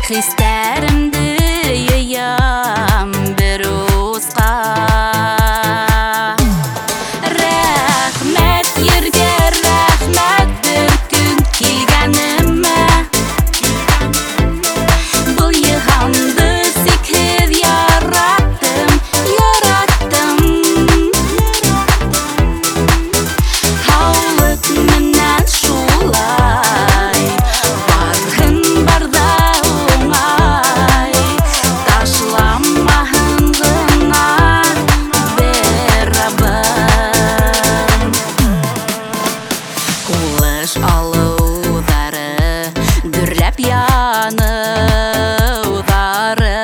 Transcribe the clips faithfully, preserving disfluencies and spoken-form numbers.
Hislerimdi yiyam bir uğuzga. Rahmet yerge rahmet bir gün kelganime. Bu yihamdı sikir yarattım, yarattım. Havlık menen şulay, barhın barda oңай. Taşlanmahın gına berabın. Kuluş aludары, дүрләп yanıudары.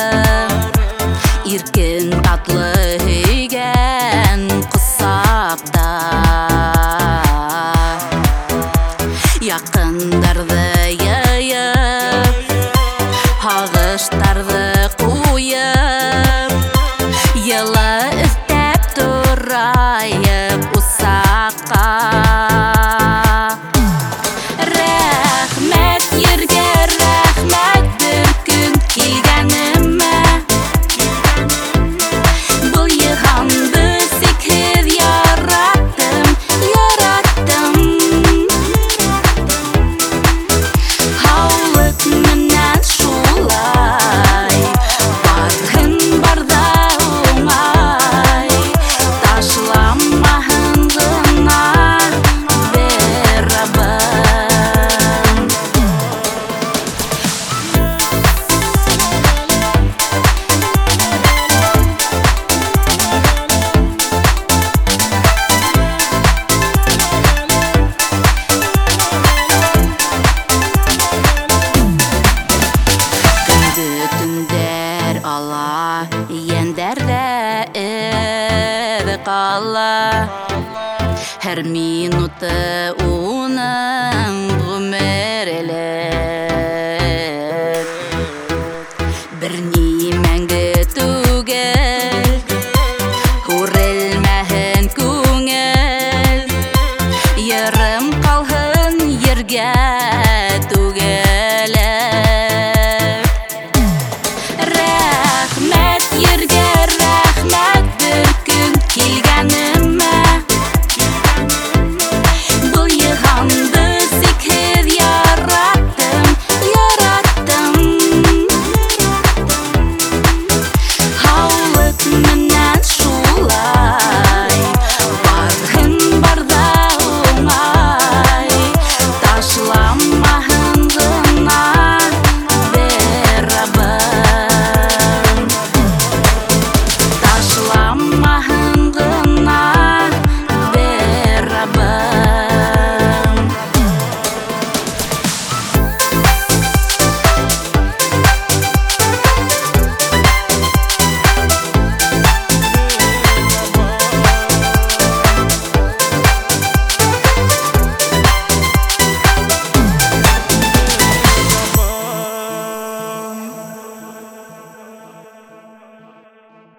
Иркен татлы hüйген кысакта. Якындарды йыйып, һағыштарды куйып. Йылы өстәп турайып усакка. Рәхмәт йөргә рәхмәт бер күн килгәнемә. Бұл йыһанды сикер яраттым, яраттым. Һаулык менән шулай, барһын барда уңай. Ташламаһын гына берабын. Күнді түндер ала, ендерде еді қала. Her minutu onu